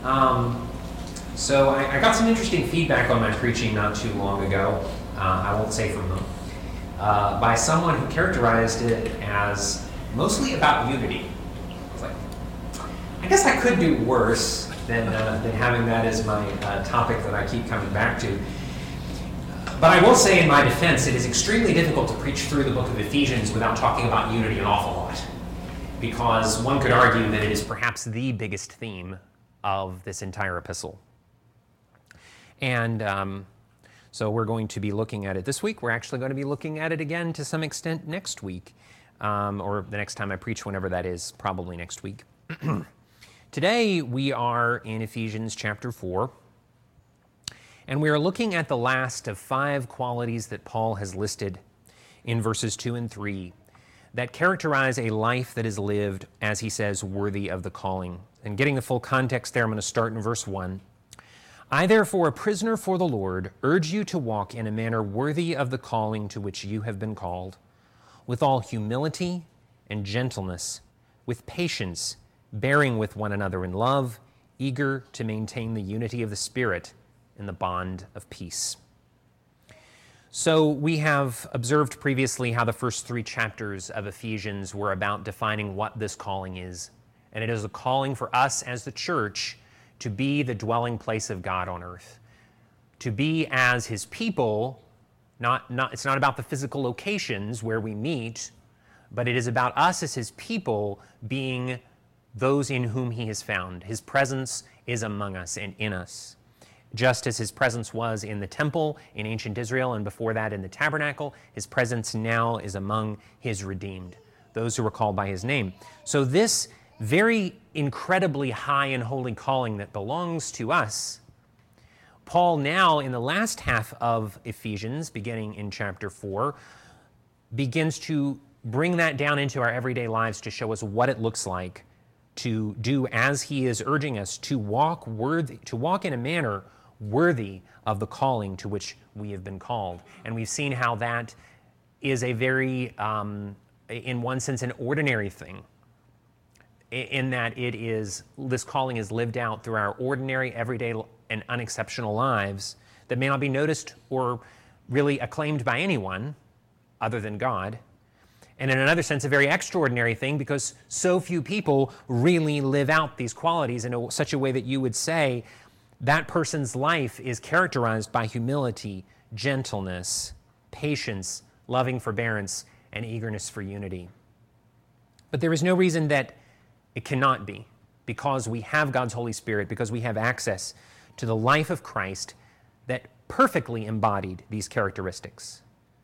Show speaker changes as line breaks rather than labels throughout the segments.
So I got some interesting feedback on my preaching not too long ago. I won't say from whom. By someone who characterized it as mostly about unity. I was like, I guess I could do worse than having that as my topic that I keep coming back to. But I will say in my defense, it is extremely difficult to preach through the book of Ephesians without talking about unity an awful lot. Because one could argue that it is perhaps the biggest theme of this entire epistle. And so we're going to be looking at it this week. We're actually going to be looking at it again to some extent next week, or the next time I preach, whenever that is, probably next week. Today we are in Ephesians chapter 4. And we are looking at the last of 5 qualities that Paul has listed in verses 2 and 3 that characterize a life that is lived, as he says, worthy of the calling. And getting the full context there, I'm going to start in verse 1. I, therefore, a prisoner for the Lord, urge you to walk in a manner worthy of the calling to which you have been called, with all humility and gentleness, with patience, bearing with one another in love, eager to maintain the unity of the Spirit in the bond of peace. So we have observed previously how the first 3 chapters of Ephesians were about defining what this calling is. And it is a calling for us as the church to be the dwelling place of God on earth, to be as his people. It's not about the physical locations where we meet, but it is about us as his people being those in whom he has found. His presence is among us and in us. Just as his presence was in the temple in ancient Israel and before that in the tabernacle, his presence now is among his redeemed, those who are called by his name. So this very incredibly high and holy calling that belongs to us, Paul now in the last half of Ephesians, beginning in chapter 4, begins to bring that down into our everyday lives to show us what it looks like to do as he is urging us to walk in a manner worthy of the calling to which we have been called. And we've seen how that is a very, in one sense, an ordinary thing, in that this calling is lived out through our ordinary, everyday, and unexceptional lives that may not be noticed or really acclaimed by anyone other than God. And in another sense, a very extraordinary thing because so few people really live out these qualities in such a way that you would say that person's life is characterized by humility, gentleness, patience, loving forbearance, and eagerness for unity. But there is no reason that it cannot be, because we have God's Holy Spirit, because we have access to the life of Christ that perfectly embodied these characteristics.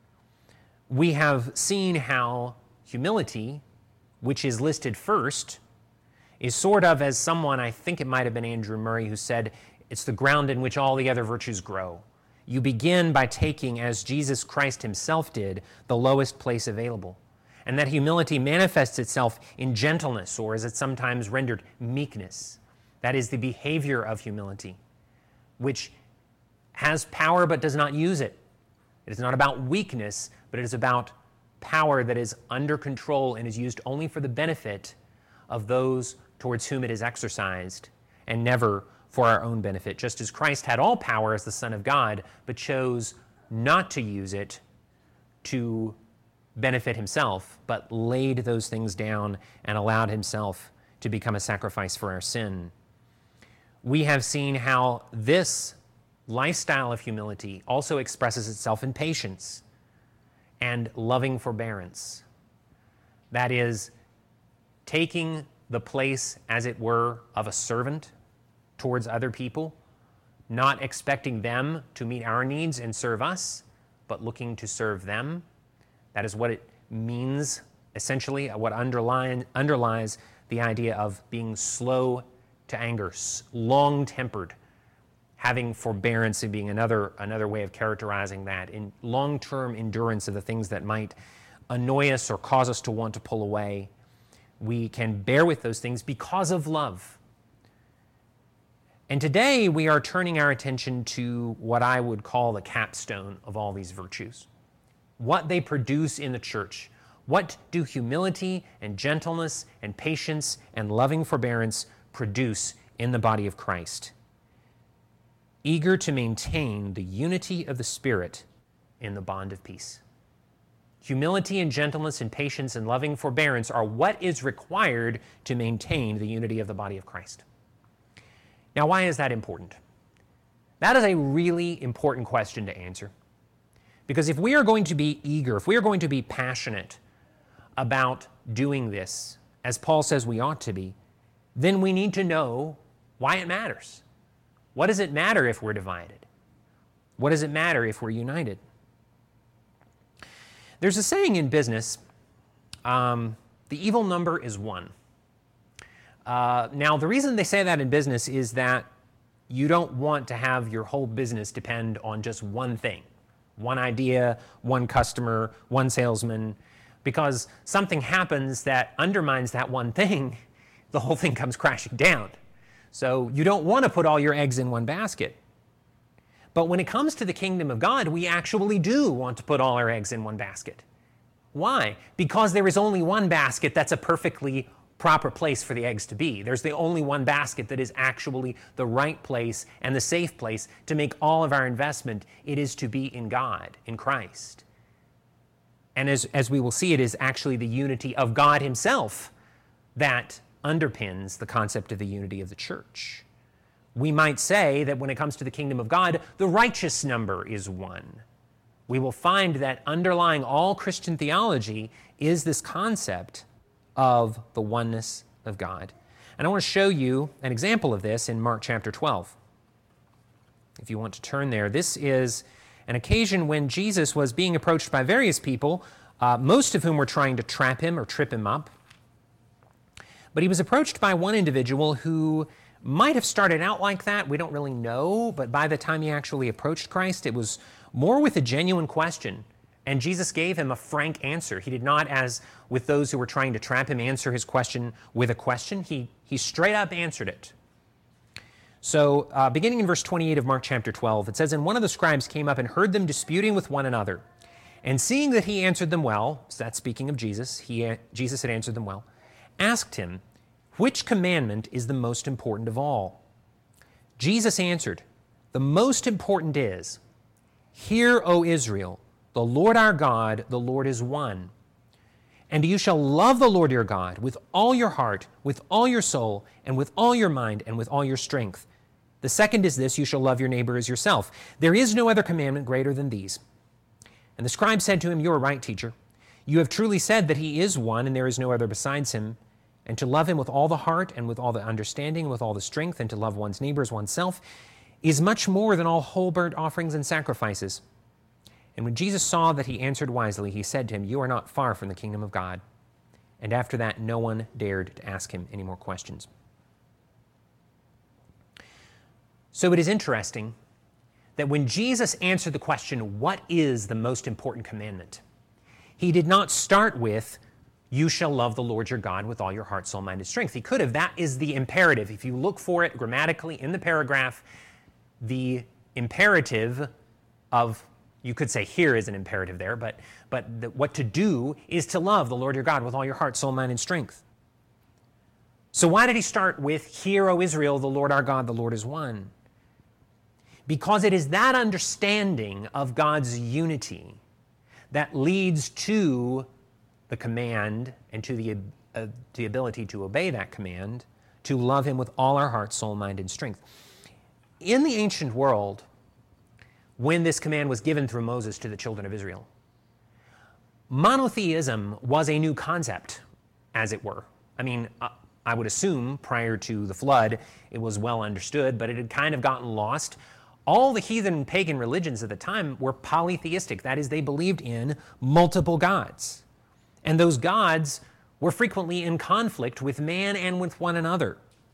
We have seen how humility, which is listed first, is sort of as someone, I think it might have been Andrew Murray, who said, it's the ground in which all the other virtues grow. You begin by taking, as Jesus Christ himself did, the lowest place available. And that humility manifests itself in gentleness, or as it's sometimes rendered, meekness. That is the behavior of humility, which has power but does not use it. It is not about weakness, but it is about power that is under control and is used only for the benefit of those towards whom it is exercised, and never for our own benefit, just as Christ had all power as the Son of God, but chose not to use it to benefit himself, but laid those things down and allowed himself to become a sacrifice for our sin. We have seen how this lifestyle of humility also expresses itself in patience and loving forbearance. That is, taking the place, as it were, of a servant towards other people, not expecting them to meet our needs and serve us, but looking to serve them. That is what it means, essentially, what underlies the idea of being slow to anger, long-tempered, having forbearance and being another way of characterizing that, in long-term endurance of the things that might annoy us or cause us to want to pull away. We can bear with those things because of love. And today we are turning our attention to what I would call the capstone of all these virtues, what they produce in the church. What do humility and gentleness and patience and loving forbearance produce in the body of Christ, eager to maintain the unity of the Spirit in the bond of peace. Humility and gentleness and patience and loving forbearance are what is required to maintain the unity of the body of Christ. Now, why is that important? That is a really important question to answer. Because if we are going to be eager, if we are going to be passionate about doing this, as Paul says we ought to be, then we need to know why it matters. What does it matter if we're divided? What does it matter if we're united? There's a saying in business, the evil number is 1. Now, the reason they say that in business is that you don't want to have your whole business depend on just one thing, one idea, one customer, one salesman, because something happens that undermines that one thing, the whole thing comes crashing down. So you don't want to put all your eggs in one basket. But when it comes to the kingdom of God, we actually do want to put all our eggs in one basket. Why? Because there is only one basket that's a perfectly proper place for the eggs to be. There's the only one basket that is actually the right place and the safe place to make all of our investment. It is to be in God, in Christ. And as we will see, it is actually the unity of God himself that underpins the concept of the unity of the church. We might say that when it comes to the kingdom of God, the righteous number is 1. We will find that underlying all Christian theology is this concept of the oneness of God. And I want to show you an example of this in Mark chapter 12. If you want to turn there, this is an occasion when Jesus was being approached by various people, most of whom were trying to trap him or trip him up. But he was approached by one individual who might have started out like that. We don't really know, but by the time he actually approached Christ, it was more with a genuine question. And Jesus gave him a frank answer. He did not, as with those who were trying to trap him, answer his question with a question. He straight up answered it. So beginning in verse 28 of Mark chapter 12, it says, "And one of the scribes came up and heard them disputing with one another. And seeing that he answered them well," so that's speaking of Jesus, Jesus had answered them well, asked him, "Which commandment is the most important of all?" Jesus answered, "The most important is, 'Hear, O Israel, the Lord our God, the Lord is one. And you shall love the Lord your God with all your heart, with all your soul, and with all your mind, and with all your strength. The second is this, you shall love your neighbor as yourself. There is no other commandment greater than these.' And the scribe said to him, 'You are right, teacher. You have truly said that he is one, and there is no other besides him. And to love him with all the heart, and with all the understanding, and with all the strength, and to love one's neighbor as oneself, is much more than all whole burnt offerings and sacrifices.' And when Jesus saw that he answered wisely, he said to him, 'You are not far from the kingdom of God.' And after that, no one dared to ask him any more questions." So it is interesting that when Jesus answered the question, what is the most important commandment? He did not start with, "You shall love the Lord your God with all your heart, soul, mind, and strength." He could have. That is the imperative. If you look for it grammatically in the paragraph, the imperative of, you could say here is an imperative there, but what to do is to love the Lord your God with all your heart, soul, mind, and strength. So why did he start with, "Hear, O Israel, the Lord our God, the Lord is one"? Because it is that understanding of God's unity that leads to the command and to the ability to obey that command, to love him with all our heart, soul, mind, and strength. In the ancient world, when this command was given through Moses to the children of Israel, monotheism was a new concept, as it were. I mean, I would assume prior to the flood, it was well understood, but it had kind of gotten lost. All the heathen and pagan religions at the time were polytheistic. That is, they believed in multiple gods. And those gods were frequently in conflict with man and with one another.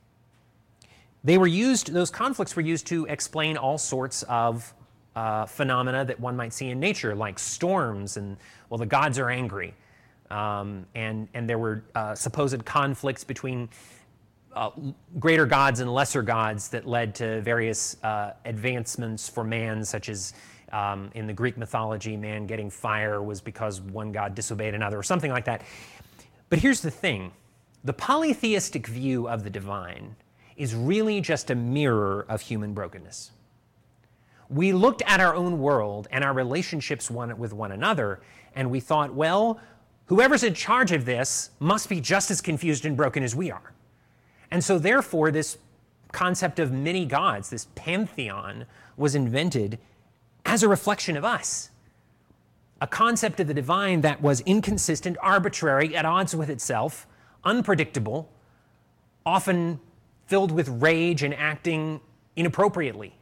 Those conflicts were used to explain all sorts of phenomena that one might see in nature, like storms and, well, the gods are angry. And there were supposed conflicts between greater gods and lesser gods that led to various advancements for man, such as in the Greek mythology, man getting fire was because one god disobeyed another, or something like that. But here's the thing. The polytheistic view of the divine is really just a mirror of human brokenness. We looked at our own world and our relationships with one another, and we thought, well, whoever's in charge of this must be just as confused and broken as we are. And so therefore, this concept of many gods, this pantheon, was invented as a reflection of us. A concept of the divine that was inconsistent, arbitrary, at odds with itself, unpredictable, often filled with rage and acting inappropriately.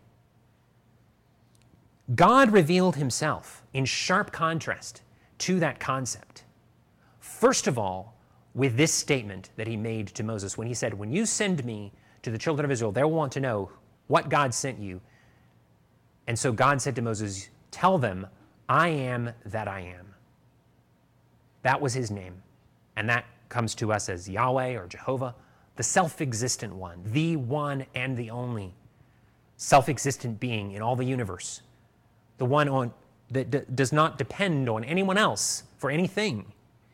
God revealed himself in sharp contrast to that concept. First of all, with this statement that he made to Moses when he said, when you send me to the children of Israel, they'll want to know what God sent you. And so God said to Moses, tell them, I am that I am. That was his name. And that comes to us as Yahweh or Jehovah, the self-existent one, the one and the only self-existent being in all the universe, the one that does not depend on anyone else for anything.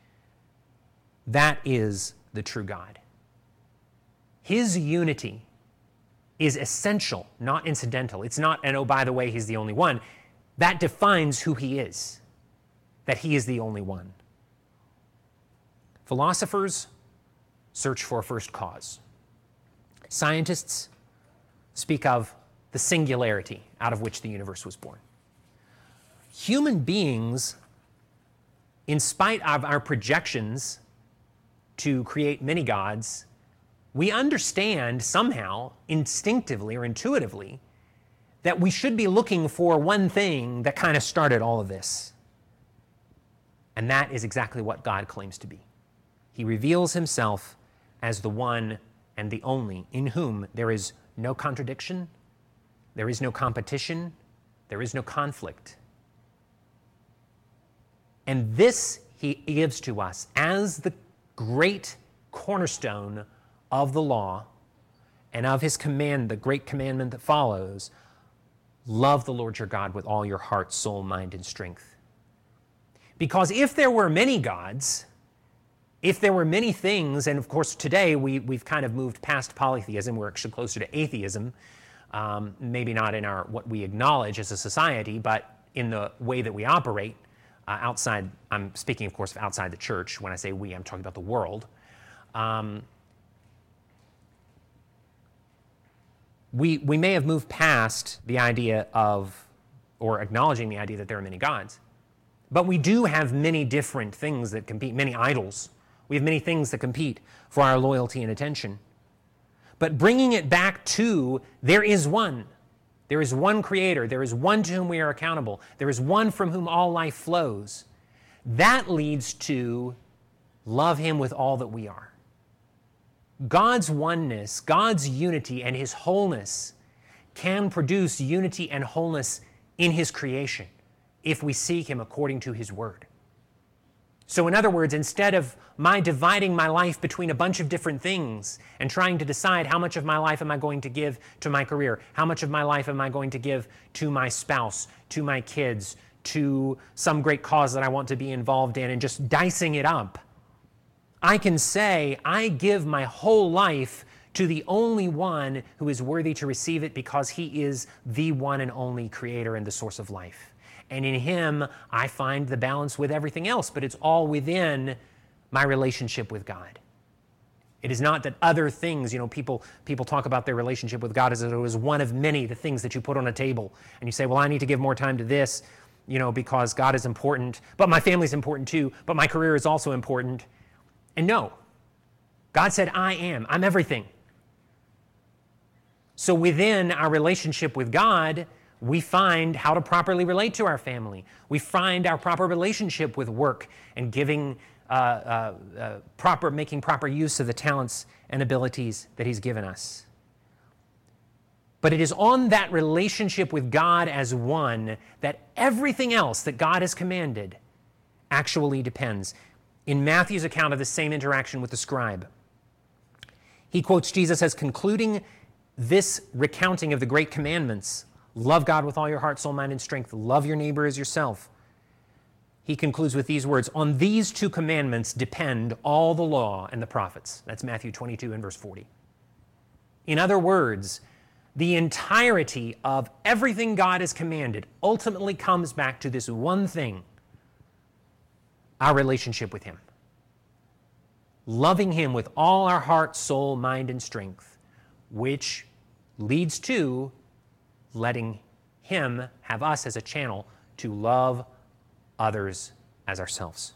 That is the true God. His unity is essential, not incidental. It's not, and oh, by the way, he's the only one. That defines who he is, that he is the only one. Philosophers search for a first cause. Scientists speak of the singularity out of which the universe was born. Human beings, in spite of our projections to create many gods, we understand somehow, instinctively or intuitively, that we should be looking for one thing that kind of started all of this. And that is exactly what God claims to be. He reveals himself as the one and the only in whom there is no contradiction, there is no competition, there is no conflict. And this he gives to us as the great cornerstone of the law and of his command, the great commandment that follows, love the Lord your God with all your heart, soul, mind, and strength. Because if there were many gods, if there were many things, and of course today we've kind of moved past polytheism, we're actually closer to atheism, maybe not in what we acknowledge as a society, but in the way that we operate outside. I'm speaking, of course, of outside the church. When I say we, I'm talking about the world. We may have moved past the idea of, or acknowledging the idea that there are many gods, but we do have many different things that compete, many idols. We have many things that compete for our loyalty and attention. But bringing it back to, there is one. There is one creator. There is one to whom we are accountable. There is one from whom all life flows. That leads to love him with all that we are. God's oneness, God's unity, and his wholeness can produce unity and wholeness in his creation if we seek him according to his word. So in other words, instead of my dividing my life between a bunch of different things and trying to decide how much of my life am I going to give to my career, how much of my life am I going to give to my spouse, to my kids, to some great cause that I want to be involved in, and just dicing it up, I can say, I give my whole life to the only one who is worthy to receive it because he is the one and only creator and the source of life. And in him, I find the balance with everything else, but it's all within my relationship with God. It is not that other things, people talk about their relationship with God as if it was one of many, the things that you put on a table. And you say, well, I need to give more time to this, because God is important, but my family's important too, but my career is also important. And no, God said, I'm everything. So within our relationship with God, we find how to properly relate to our family. We find our proper relationship with work and giving making proper use of the talents and abilities that he's given us. But it is on that relationship with God as one that everything else that God has commanded actually depends. In Matthew's account of the same interaction with the scribe, he quotes Jesus as concluding this recounting of the great commandments. Love God with all your heart, soul, mind, and strength. Love your neighbor as yourself. He concludes with these words, on these two commandments depend all the law and the prophets. That's Matthew 22 and verse 40. In other words, the entirety of everything God has commanded ultimately comes back to this one thing: our relationship with him. Loving him with all our heart, soul, mind, and strength, which leads to letting him have us as a channel to love others as ourselves.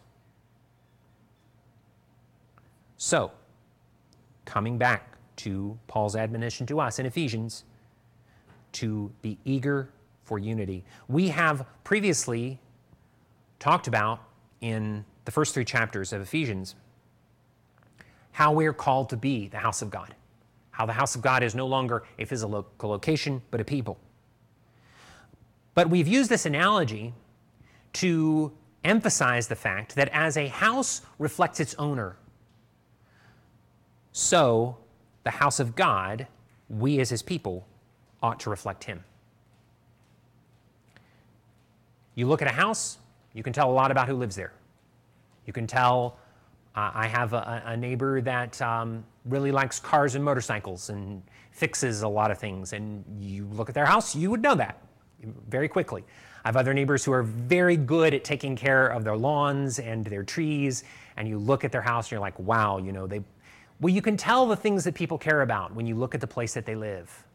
So, coming back to Paul's admonition to us in Ephesians, to be eager for unity. We have previously talked about in the first 3 chapters of Ephesians how we are called to be the house of God, how the house of God is no longer a physical location, but a people. But we've used this analogy to emphasize the fact that as a house reflects its owner, so the house of God, we as his people, ought to reflect him. You look at a house, you can tell a lot about who lives there. You can tell, I have a neighbor that really likes cars and motorcycles and fixes a lot of things, and you look at their house, you would know that very quickly. I have other neighbors who are very good at taking care of their lawns and their trees, and you look at their house and you're like, wow, you can tell the things that people care about when you look at the place that they live.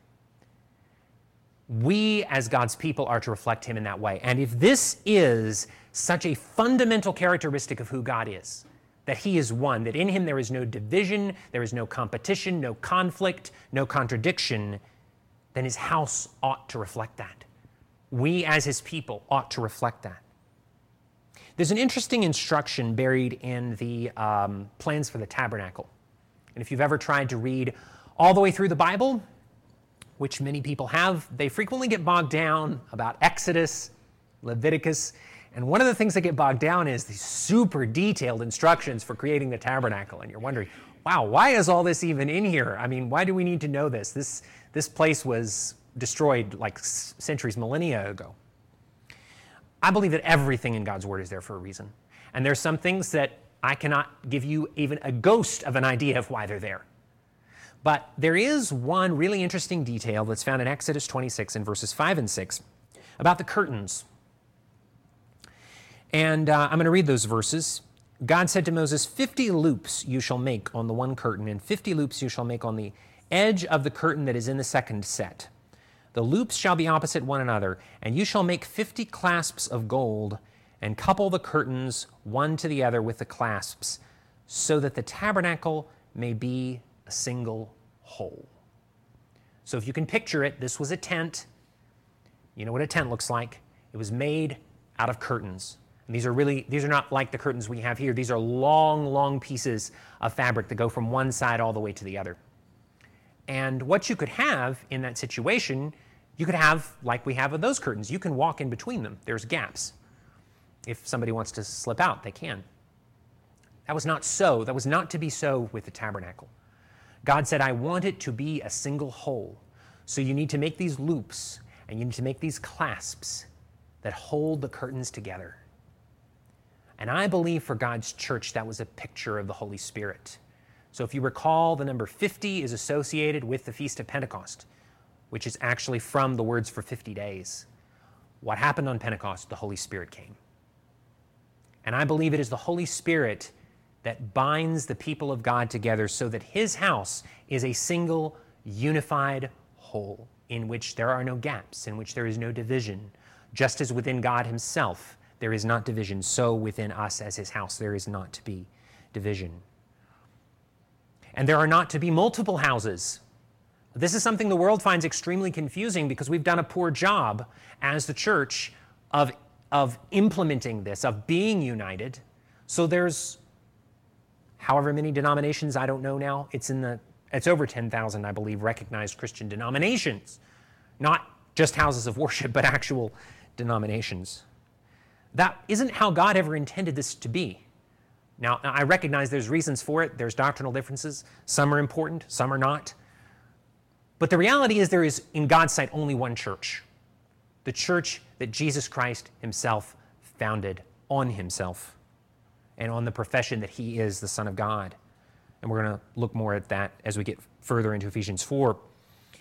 We, as God's people, are to reflect him in that way. And if this is such a fundamental characteristic of who God is, that he is one, that in him there is no division, there is no competition, no conflict, no contradiction, then his house ought to reflect that. We, as his people, ought to reflect that. There's an interesting instruction buried in the plans for the tabernacle. And if you've ever tried to read all the way through the Bible, which many people have, they frequently get bogged down about Exodus, Leviticus, and one of the things that get bogged down is these super detailed instructions for creating the tabernacle. And you're wondering, wow, why is all this even in here? I mean, why do we need to know this? This place was destroyed like centuries, millennia ago. I believe that everything in God's Word is there for a reason. And there's some things that I cannot give you even a ghost of an idea of why they're there. But there is one really interesting detail that's found in Exodus 26 in verses 5 and 6 about the curtains. And I'm going to read those verses. God said to Moses, 50 loops you shall make on the one curtain, and 50 loops you shall make on the edge of the curtain that is in the second set. The loops shall be opposite one another, and you shall make 50 clasps of gold, and couple the curtains one to the other with the clasps, so that the tabernacle may be a single whole. So if you can picture it, this was a tent. You know what a tent looks like. It was made out of curtains. And these are not like the curtains we have here. These are long, long pieces of fabric that go from one side all the way to the other. And what you could have in that situation, you could have like we have with those curtains. You can walk in between them. There's gaps. If somebody wants to slip out, they can. That was not so. That was not to be so with the tabernacle. God said, I want it to be a single whole. So you need to make these loops, and you need to make these clasps that hold the curtains together. And I believe for God's church, that was a picture of the Holy Spirit. So if you recall, the number 50 is associated with the Feast of Pentecost, which is actually from the words for 50 days. What happened on Pentecost? The Holy Spirit came. And I believe it is the Holy Spirit that binds the people of God together so that his house is a single, unified whole in which there are no gaps, in which there is no division. Just as within God himself there is not division, so within us as his house there is not to be division. And there are not to be multiple houses. This is something the world finds extremely confusing because we've done a poor job as the church of implementing this, of being united. So there's however many denominations, I don't know now. It's over 10,000, I believe, recognized Christian denominations. Not just houses of worship, but actual denominations. That isn't how God ever intended this to be. Now, I recognize there's reasons for it. There's doctrinal differences. Some are important, some are not. But the reality is there is, in God's sight, only one church. The church that Jesus Christ himself founded on himself and on the profession that he is the Son of God. And we're going to look more at that as we get further into Ephesians 4.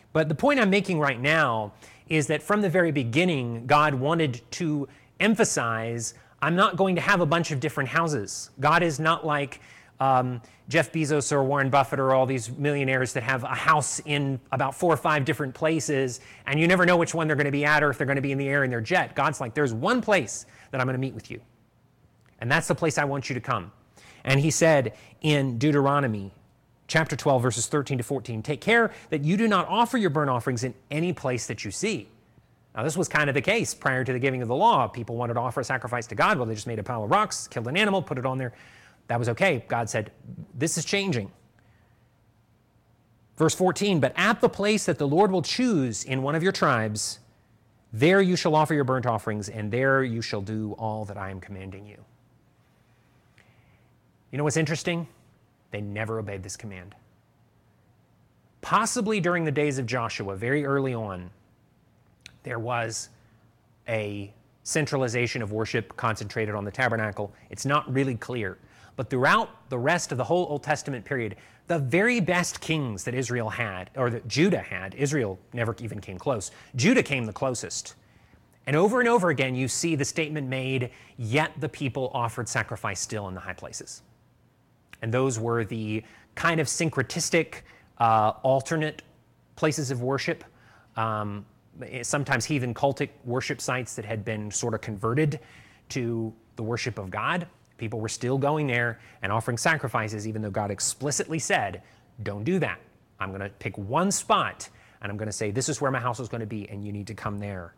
But the point I'm making right now is that from the very beginning, God wanted to emphasize, I'm not going to have a bunch of different houses. God is not like Jeff Bezos or Warren Buffett or all these millionaires that have a house in about 4 or 5 different places, and you never know which one they're going to be at or if they're going to be in the air in their jet. God's like, there's one place that I'm going to meet with you, and that's the place I want you to come. And he said in Deuteronomy chapter 12, verses 13 to 14, take care that you do not offer your burnt offerings in any place that you see. Now, this was kind of the case prior to the giving of the law. People wanted to offer a sacrifice to God. Well, they just made a pile of rocks, killed an animal, put it on there. That was okay. God said, this is changing. Verse 14, but at the place that the Lord will choose in one of your tribes, there you shall offer your burnt offerings, and there you shall do all that I am commanding you. You know what's interesting? They never obeyed this command. Possibly during the days of Joshua, very early on, there was a centralization of worship concentrated on the tabernacle. It's not really clear. But throughout the rest of the whole Old Testament period, the very best kings that Israel had, or that Judah had, Israel never even came close. Judah came the closest. And over again, you see the statement made, yet the people offered sacrifice still in the high places. And those were the kind of syncretistic, alternate places of worship, sometimes heathen cultic worship sites that had been sort of converted to the worship of God. People were still going there and offering sacrifices, even though God explicitly said, don't do that. I'm going to pick one spot, and I'm going to say, this is where my house is going to be, and you need to come there.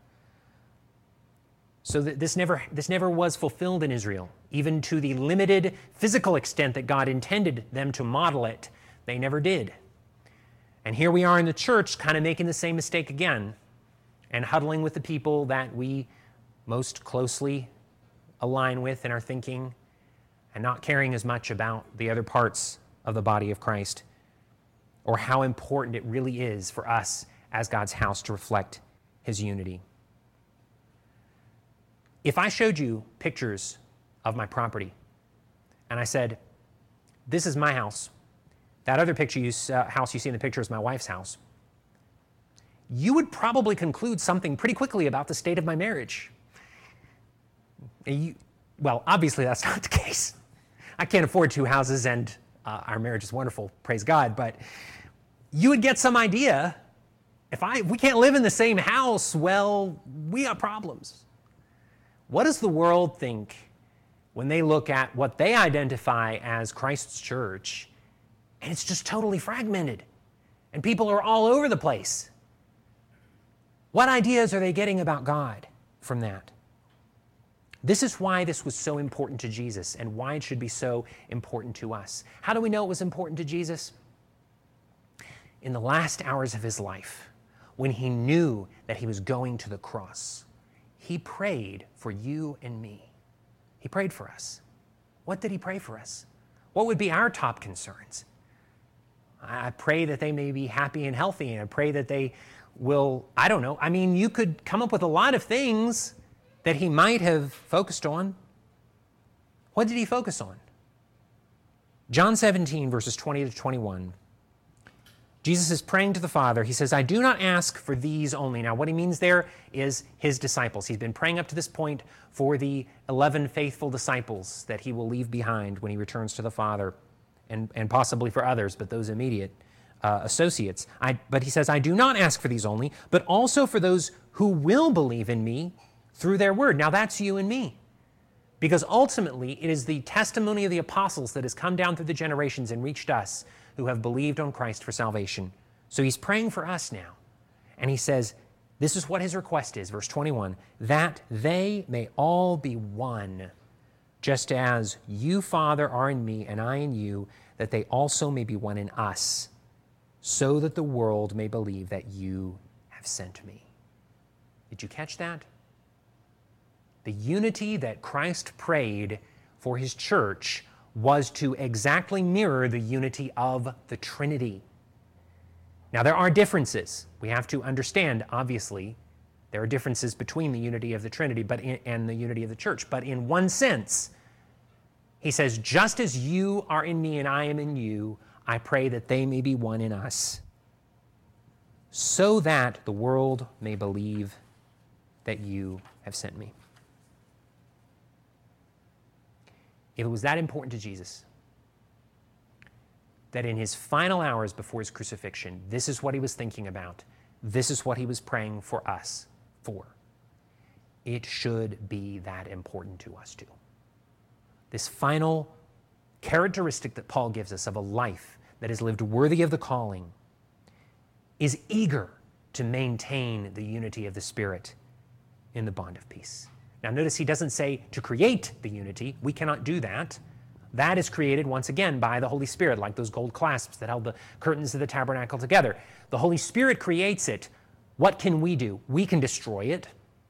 So this never was fulfilled in Israel, even to the limited physical extent that God intended them to model it. They never did. And here we are in the church kind of making the same mistake again and huddling with the people that we most closely align with in our thinking and not caring as much about the other parts of the body of Christ or how important it really is for us as God's house to reflect his unity. If I showed you pictures of my property and I said, this is my house, that other house you see in the picture is my wife's house, you would probably conclude something pretty quickly about the state of my marriage. Well, obviously that's not the case. I can't afford 2 houses and our marriage is wonderful, praise God, but you would get some idea. If we can't live in the same house, well, we got problems. What does the world think when they look at what they identify as Christ's church, and it's just totally fragmented, and people are all over the place? What ideas are they getting about God from that? This is why this was so important to Jesus and why it should be so important to us. How do we know it was important to Jesus? In the last hours of his life, when he knew that he was going to the cross, he prayed for you and me. He prayed for us. What did he pray for us? What would be our top concerns? I pray that they may be happy and healthy, and I pray that they will, I don't know. I mean, you could come up with a lot of things that he might have focused on. What did he focus on? John 17, verses 20 to 21. Jesus is praying to the Father. He says, I do not ask for these only. Now, what he means there is his disciples. He's been praying up to this point for the 11 faithful disciples that he will leave behind when he returns to the Father, and possibly for others, but those immediate associates. But he says, I do not ask for these only, but also for those who will believe in me through their word. Now, that's you and me. Because ultimately, it is the testimony of the apostles that has come down through the generations and reached us who have believed on Christ for salvation. So he's praying for us now. And he says, this is what his request is, verse 21, that they may all be one, just as you, Father, are in me and I in you, that they also may be one in us, so that the world may believe that you have sent me. Did you catch that? The unity that Christ prayed for his church was to exactly mirror the unity of the Trinity. Now, there are differences. We have to understand, obviously, there are differences between the unity of the Trinity and the unity of the church. But in one sense, he says, just as you are in me and I am in you, I pray that they may be one in us. so that the world may believe that you have sent me. If it was that important to Jesus, that in his final hours before his crucifixion, this is what he was thinking about, this is what he was praying for us for, it should be that important to us too. This final characteristic that Paul gives us of a life that is lived worthy of the calling is eager to maintain the unity of the Spirit in the bond of peace. Now notice he doesn't say to create the unity. We cannot do that. That is created once again by the Holy Spirit, like those gold clasps that held the curtains of the tabernacle together. The Holy Spirit creates it. What can we do? We can destroy it.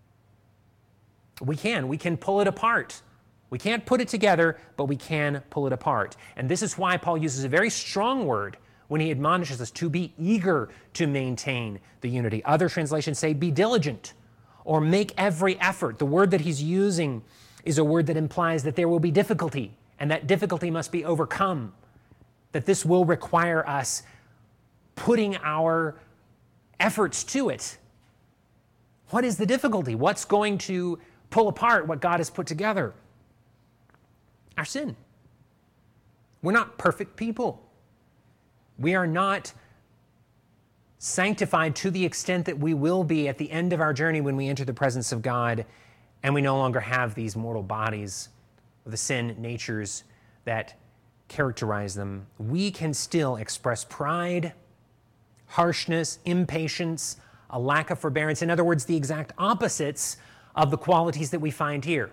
We can pull it apart. We can't put it together, but we can pull it apart. And this is why Paul uses a very strong word when he admonishes us to be eager to maintain the unity. Other translations say be diligent or make every effort. The word that he's using is a word that implies that there will be difficulty, and that difficulty must be overcome, that this will require us putting our efforts to it. What is the difficulty? What's going to pull apart what God has put together? Our sin. We're not perfect people. We are not sanctified to the extent that we will be at the end of our journey when we enter the presence of God and we no longer have these mortal bodies, the sin natures that characterize them. We can still express pride, harshness, impatience, a lack of forbearance. In other words, the exact opposites of the qualities that we find here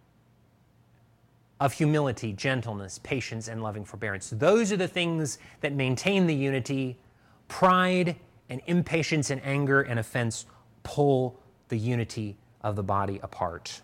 of humility, gentleness, patience, and loving forbearance. Those are the things that maintain the unity. Pride and impatience and anger and offense pull the unity of the body apart.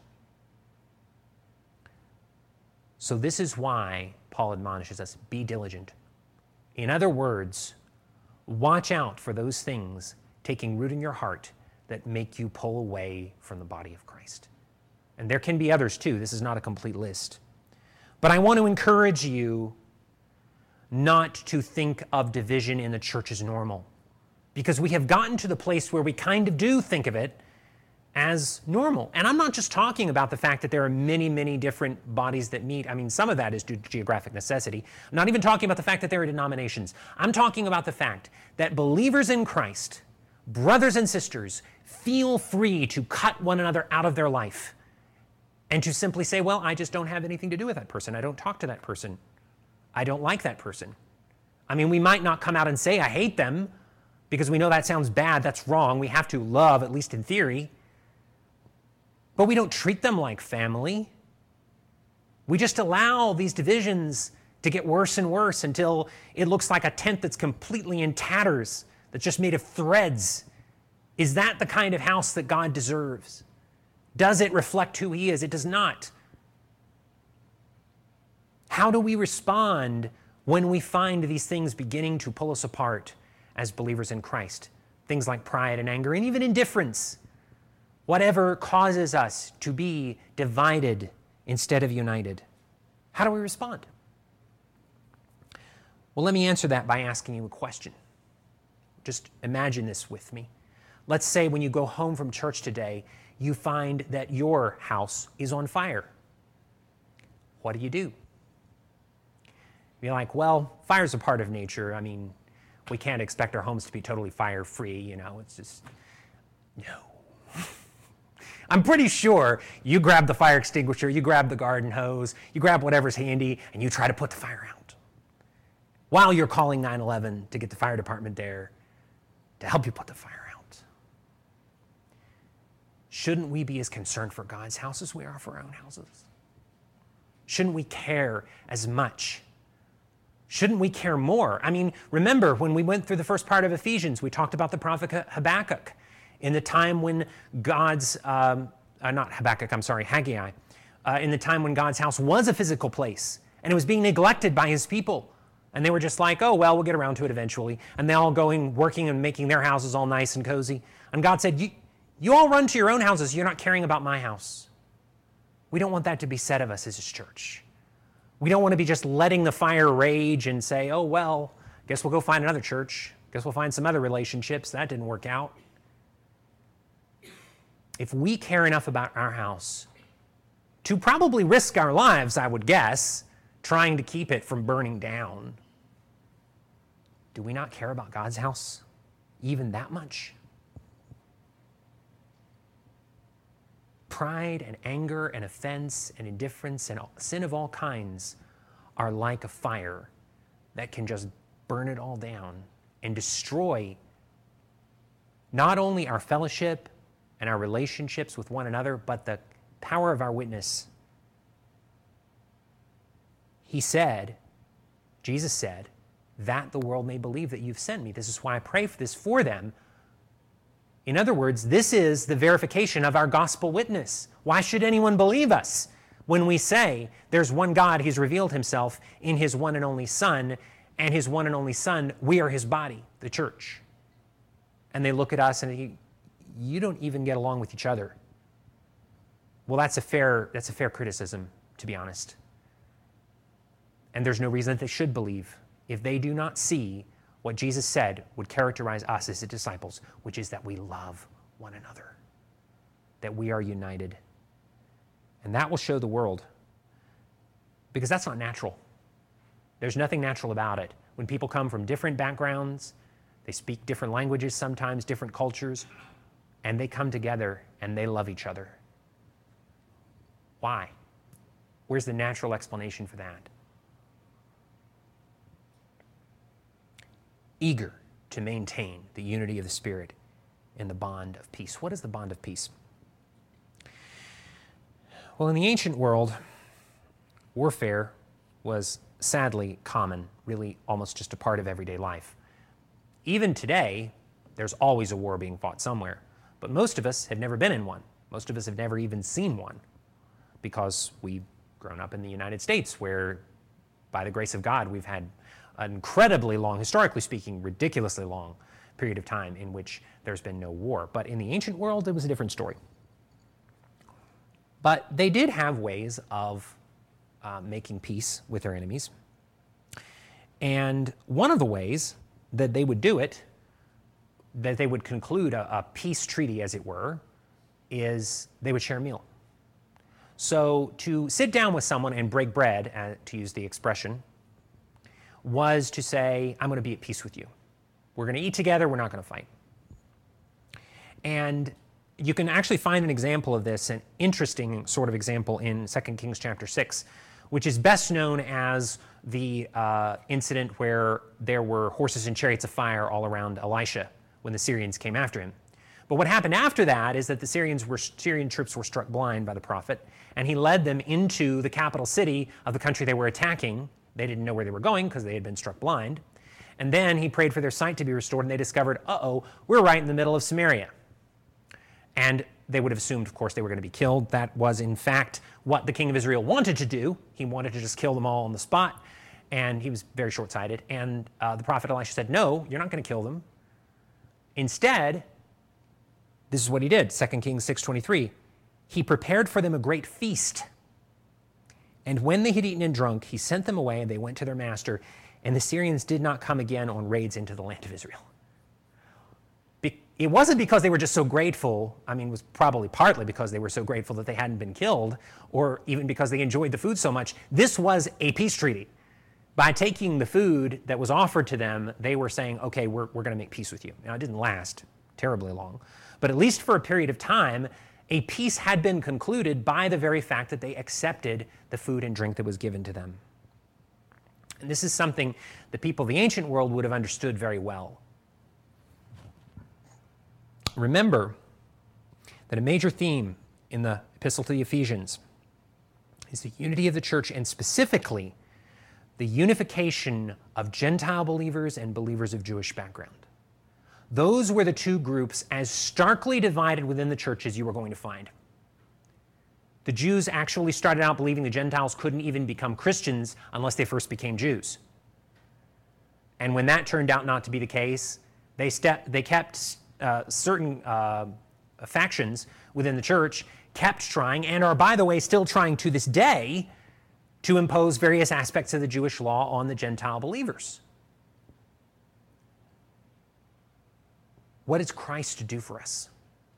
So this is why Paul admonishes us, be diligent. In other words, watch out for those things taking root in your heart that make you pull away from the body of Christ. And there can be others too. This is not a complete list. But I want to encourage you not to think of division in the church as normal, because we have gotten to the place where we kind of do think of it as normal. And I'm not just talking about the fact that there are many, many different bodies that meet. I mean, some of that is due to geographic necessity. I'm not even talking about the fact that there are denominations. I'm talking about the fact that believers in Christ, brothers and sisters, feel free to cut one another out of their life and to simply say, well, I just don't have anything to do with that person. I don't talk to that person. I don't like that person. I mean, we might not come out and say, I hate them, because we know that sounds bad. That's wrong. We have to love, at least in theory. But we don't treat them like family. We just allow these divisions to get worse and worse until it looks like a tent that's completely in tatters, that's just made of threads. Is that the kind of house that God deserves? Does it reflect who he is? It does not. How do we respond when we find these things beginning to pull us apart as believers in Christ? Things like pride and anger and even indifference. Whatever causes us to be divided instead of united. How do we respond? Well, let me answer that by asking you a question. Just imagine this with me. Let's say when you go home from church today, you find that your house is on fire. What do you do? You're like, well, fire's a part of nature. I mean, we can't expect our homes to be totally fire-free, you know. It's just, no. I'm pretty sure you grab the fire extinguisher, you grab the garden hose, you grab whatever's handy, and you try to put the fire out. While you're calling 911 to get the fire department there to help you put the fire out. Shouldn't we be as concerned for God's house as we are for our own houses? Shouldn't we care as much? Shouldn't we care more? I mean, remember when we went through the first part of Ephesians, we talked about the prophet Habakkuk in the time when Haggai, in the time when God's house was a physical place and it was being neglected by his people. And they were just like, oh, well, we'll get around to it eventually. And they all going, working and making their houses all nice and cozy. And God said, you all run to your own houses. You're not caring about my house. We don't want that to be said of us as his church. We don't want to be just letting the fire rage and say, oh, well, guess we'll go find another church. Guess we'll find some other relationships. That didn't work out. If we care enough about our house to probably risk our lives, I would guess, trying to keep it from burning down, do we not care about God's house even that much? Pride and anger and offense and indifference and sin of all kinds are like a fire that can just burn it all down and destroy not only our fellowship and our relationships with one another, but the power of our witness. He said, Jesus said, that the world may believe that you've sent me. This is why I pray for this for them. In other words, this is the verification of our gospel witness. Why should anyone believe us when we say there's one God, he's revealed himself in his one and only Son, and his one and only Son, we are his body, the church. And they look at us and you don't even get along with each other. Well, that's a fair criticism, to be honest. And there's no reason that they should believe if they do not see what Jesus said would characterize us as his disciples, which is that we love one another, that we are united. And that will show the world, because that's not natural. There's nothing natural about it. When people come from different backgrounds, they speak different languages sometimes, different cultures, and they come together and they love each other. Why? Where's the natural explanation for that? Eager to maintain the unity of the Spirit in the bond of peace. What is the bond of peace? Well, in the ancient world, warfare was sadly common, really almost just a part of everyday life. Even today, there's always a war being fought somewhere, but most of us have never been in one. Most of us have never even seen one, because we've grown up in the United States, where, by the grace of God, we've had an incredibly long, historically speaking, ridiculously long period of time in which there's been no war. But in the ancient world, it was a different story. But they did have ways of making peace with their enemies. And one of the ways that they would do it, that they would conclude a peace treaty, as it were, is they would share a meal. So to sit down with someone and break bread, to use the expression, was to say, I'm going to be at peace with you. We're going to eat together, we're not going to fight. And you can actually find an example of this, an interesting sort of example in 2 Kings chapter 6, which is best known as the incident where there were horses and chariots of fire all around Elisha when the Syrians came after him. But what happened after that is that the Syrian troops were struck blind by the prophet, and he led them into the capital city of the country they were attacking. They didn't know where they were going because they had been struck blind. And then he prayed for their sight to be restored, and they discovered, we're right in the middle of Samaria. And they would have assumed, of course, they were going to be killed. That was, in fact, what the king of Israel wanted to do. He wanted to just kill them all on the spot, and he was very short-sighted. And the prophet Elisha said, no, you're not going to kill them. Instead, this is what he did, 2 Kings 6:23. He prepared for them a great feast. And when they had eaten and drunk, he sent them away, and they went to their master. And the Syrians did not come again on raids into the land of Israel. It wasn't because they were just so grateful. I mean, it was probably partly because they were so grateful that they hadn't been killed, or even because they enjoyed the food so much. This was a peace treaty. By taking the food that was offered to them, they were saying, okay, we're going to make peace with you. Now, it didn't last terribly long, but at least for a period of time, a peace had been concluded by the very fact that they accepted the food and drink that was given to them. And this is something the people of the ancient world would have understood very well. Remember that a major theme in the Epistle to the Ephesians is the unity of the church, and specifically the unification of Gentile believers and believers of Jewish background. Those were the two groups as starkly divided within the church as you were going to find. The Jews actually started out believing the Gentiles couldn't even become Christians unless they first became Jews. And when that turned out not to be the case, they kept certain factions within the church kept trying, and are, by the way, still trying to this day, to impose various aspects of the Jewish law on the Gentile believers. what does Christ do for us?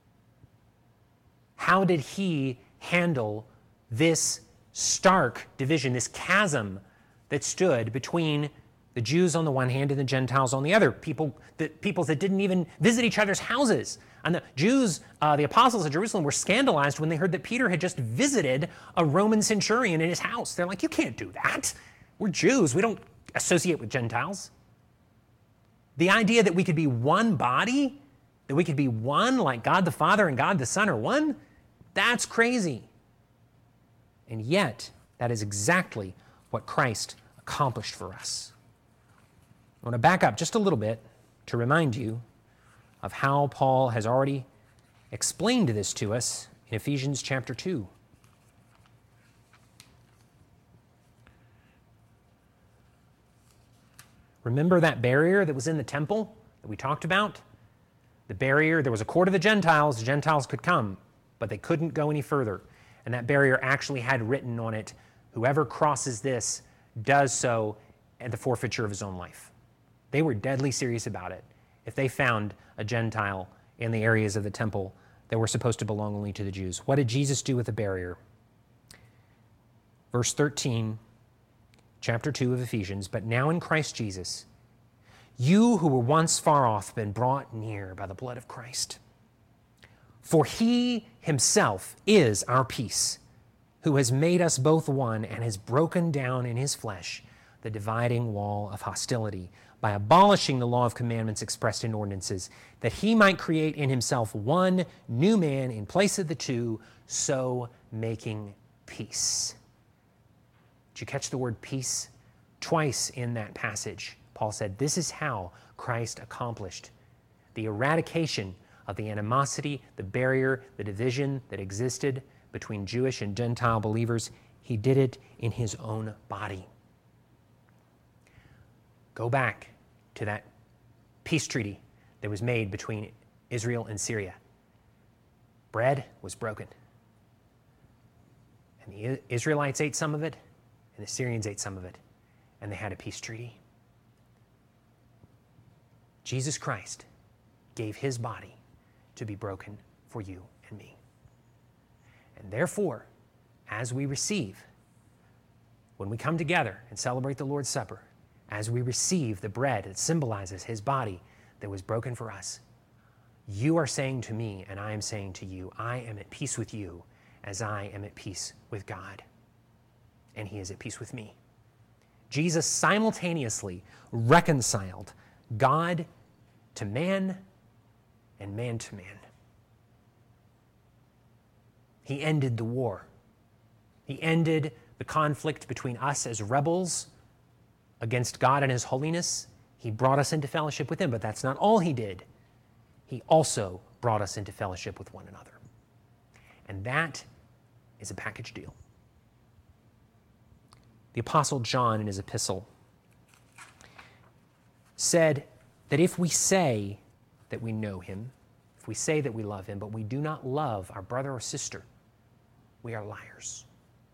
How did he handle this stark division, this chasm that stood between the Jews on the one hand and the Gentiles on the other, peoples that didn't even visit each other's houses? And the Jews, the apostles of Jerusalem, were scandalized when they heard that Peter had just visited a Roman centurion in his house. They're like, you can't do that. We're Jews. We don't associate with Gentiles. The idea that we could be one body, that we could be one, like God the Father and God the Son are one, that's crazy. And yet, that is exactly what Christ accomplished for us. I want to back up just a little bit to remind you of how Paul has already explained this to us in Ephesians chapter 2. Remember that barrier that was in the temple that we talked about? The barrier, there was a court of the Gentiles could come, but they couldn't go any further. And that barrier actually had written on it, whoever crosses this does so at the forfeiture of his own life. They were deadly serious about it. If they found a Gentile in the areas of the temple that were supposed to belong only to the Jews. What did Jesus do with the barrier? Verse 13, chapter 2 of Ephesians, but now in Christ Jesus, you who were once far off have been brought near by the blood of Christ. For he himself is our peace, who has made us both one and has broken down in his flesh the dividing wall of hostility by abolishing the law of commandments expressed in ordinances, that he might create in himself one new man in place of the two, so making peace. Did you catch the word peace? Twice in that passage, Paul said, this is how Christ accomplished the eradication of the animosity, the barrier, the division that existed between Jewish and Gentile believers. He did it in his own body. Go back to that peace treaty that was made between Israel and Syria. Bread was broken. And the Israelites ate some of it, and the Syrians ate some of it, and they had a peace treaty. Jesus Christ gave his body to be broken for you and me. And therefore, as we receive, when we come together and celebrate the Lord's Supper, as we receive the bread that symbolizes his body that was broken for us, you are saying to me, and I am saying to you, I am at peace with you as I am at peace with God. And he is at peace with me. Jesus simultaneously reconciled God to man and man to man. He ended the war. He ended the conflict between us as rebels against God and his holiness. He brought us into fellowship with him, but that's not all he did. He also brought us into fellowship with one another. And that is a package deal. The Apostle John in his epistle said that if we say that we know him, if we say that we love him, but we do not love our brother or sister, we are liars.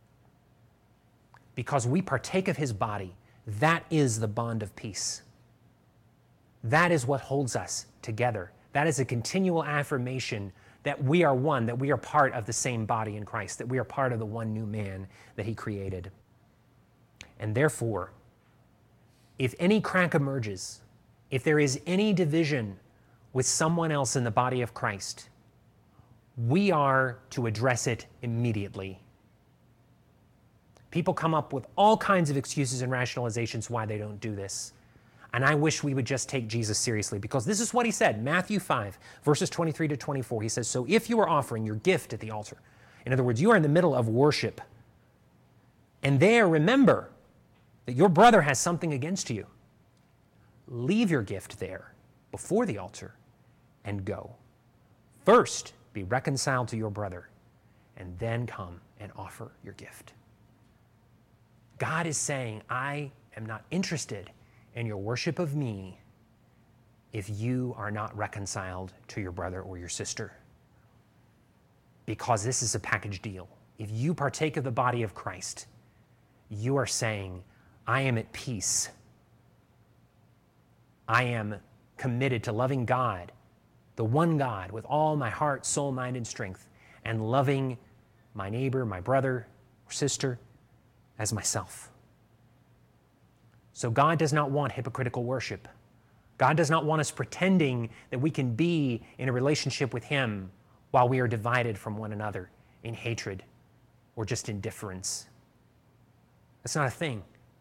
Because we partake of his body, that is the bond of peace. That is what holds us together. That is a continual affirmation that we are one, that we are part of the same body in Christ, that we are part of the one new man that he created. And therefore, if any crack emerges, if there is any division with someone else in the body of Christ, we are to address it immediately. People come up with all kinds of excuses and rationalizations why they don't do this. And I wish we would just take Jesus seriously, because this is what he said, Matthew 5, verses 23 to 24. He says, so if you are offering your gift at the altar, in other words, you are in the middle of worship, and there remember that your brother has something against you, leave your gift there before the altar and go. First, be reconciled to your brother, and then come and offer your gift. God is saying, I am not interested in your worship of me if you are not reconciled to your brother or your sister. Because this is a package deal. If you partake of the body of Christ, you are saying, I am at peace. I am committed to loving God the one God with all my heart, soul, mind, and strength, and loving my neighbor, my brother or sister as myself. So God does not want hypocritical worship. God does not want us pretending that we can be in a relationship with Him while we are divided from one another in hatred or just indifference. That's not a thing.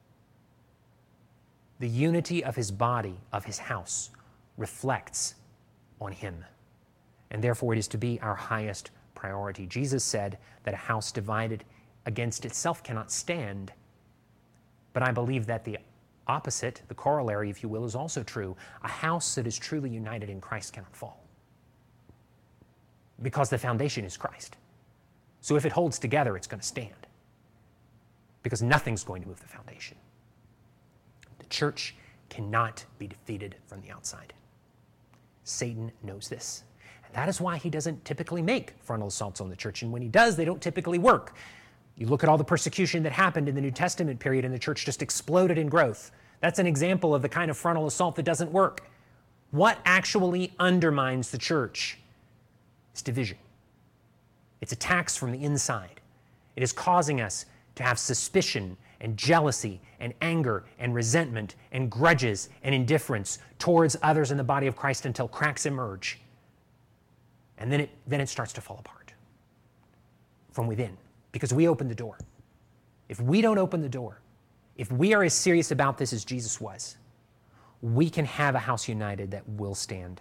The unity of His body, of His house, reflects on Him. And therefore it is to be our highest priority. Jesus said that a house divided against itself cannot stand. But I believe that the opposite, the corollary, if you will, is also true. A house that is truly united in Christ cannot fall, because the foundation is Christ. So if it holds together, it's going to stand, because nothing's going to move the foundation. The church cannot be defeated from the outside. Satan knows this. And that is why he doesn't typically make frontal assaults on the church. And when he does, they don't typically work. You look at all the persecution that happened in the New Testament period, and the church just exploded in growth. That's an example of the kind of frontal assault that doesn't work. What actually undermines the church? It's division. It's attacks from the inside. It is causing us to have suspicion and jealousy and anger and resentment and grudges and indifference towards others in the body of Christ until cracks emerge. And then it starts to fall apart from within, because we open the door. If we don't open the door, if we are as serious about this as Jesus was, we can have a house united that will stand.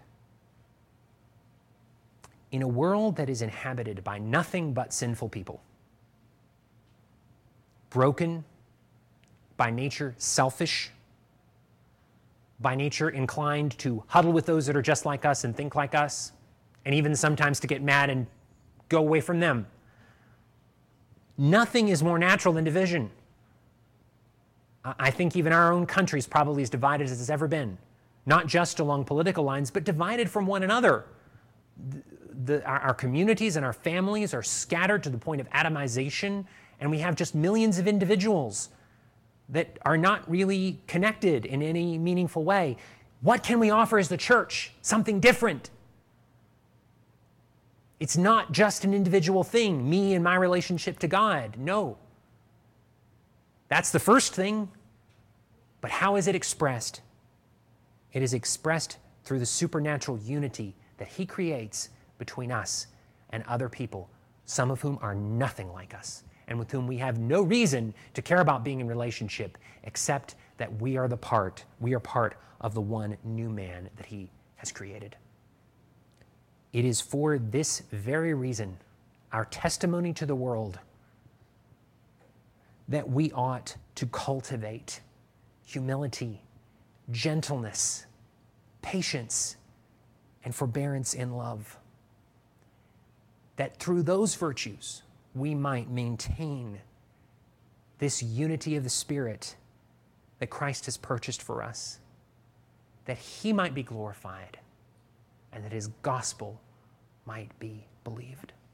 In a world that is inhabited by nothing but sinful people, broken, by nature selfish, by nature inclined to huddle with those that are just like us and think like us, and even sometimes to get mad and go away from them. Nothing is more natural than division. I think even our own country is probably as divided as it's ever been, not just along political lines, but divided from one another. Our communities and our families are scattered to the point of atomization, and we have just millions of individuals that are not really connected in any meaningful way. What can we offer as the church? Something different. It's not just an individual thing, me and my relationship to God. No. That's the first thing. But how is it expressed? It is expressed through the supernatural unity that He creates between us and other people, some of whom are nothing like us, and with whom we have no reason to care about being in relationship, except that we are part of the one new man that He has created. It is for this very reason, our testimony to the world, that we ought to cultivate humility, gentleness, patience, and forbearance in love. That through those virtues, we might maintain this unity of the Spirit that Christ has purchased for us, that He might be glorified, and that His gospel might be believed.